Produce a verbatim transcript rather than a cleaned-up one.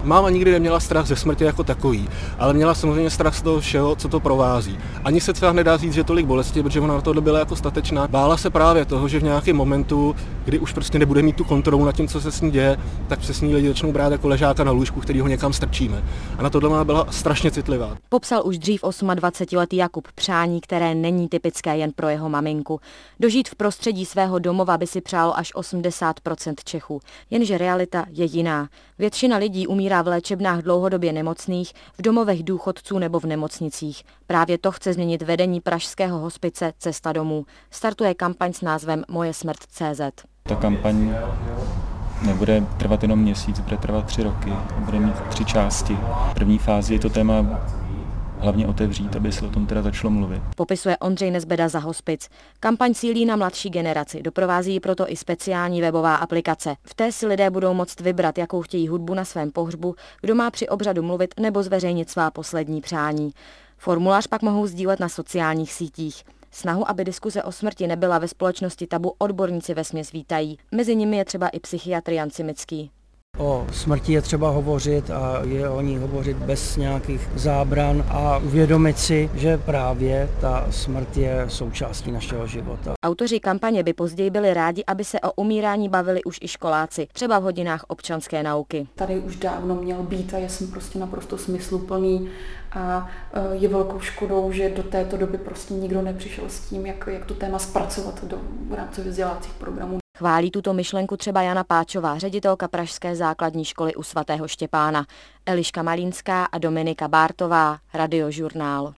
Máma nikdy neměla strach ze smrti jako takový, ale měla samozřejmě strach z toho všeho, co to provází. Ani se třeba nedá říct, že tolik bolesti, protože ona na to byla jako statečná. Bála se právě toho, že v nějakém momentu, kdy už prostě nebude mít tu kontrolu nad tím, co se s ní děje, tak se s ní lidi začnou brát jako ležáka na lůžku, který ho někam strčíme. A na tohle má byla strašně citlivá. Popsal už dřív dvacetiosmiletý Jakub přání, které není typické jen pro jeho maminku. Dožít v prostředí svého domova by si přálo až osmdesát procent Čechů, jenže realita je jiná. Většina lidí umírá v léčebnách dlouhodobě nemocných, v domovech důchodců nebo v nemocnicích. Právě to chce změnit vedení pražského hospice Cesta domů. Startuje kampaň s názvem Moje smrt tečka cé zet. Ta kampaň nebude trvat jenom měsíc, bude trvat tři roky, bude mít tři části. V první fázi je to téma hlavně otevřít, aby se o tom teda začalo mluvit. Popisuje Ondřej Nezbeda za hospic. Kampaň cílí na mladší generaci, doprovází ji proto i speciální webová aplikace. V té si lidé budou moct vybrat, jakou chtějí hudbu na svém pohřbu, kdo má při obřadu mluvit nebo zveřejnit svá poslední přání. Formulář pak mohou sdílet na sociálních sítích. Snahu, aby diskuse o smrti nebyla ve společnosti tabu, odborníci vesměs vítají. Mezi nimi je třeba i psychiatr Jan Cimický. O smrti je třeba hovořit a je o ní hovořit bez nějakých zábran a uvědomit si, že právě ta smrt je součástí našeho života. Autoři kampaně by později byli rádi, aby se o umírání bavili už i školáci, třeba v hodinách občanské nauky. Tady už dávno měl být a je jsem prostě naprosto smysluplný a je velkou škodou, že do této doby prostě nikdo nepřišel s tím, jak, jak to téma zpracovat do rámcově vzdělávacích programů. Chválí tuto myšlenku třeba Jana Páčová, ředitelka Pražské základní školy u svatého Štěpána, Eliška Malínská a Dominika Bártová, Radiožurnál.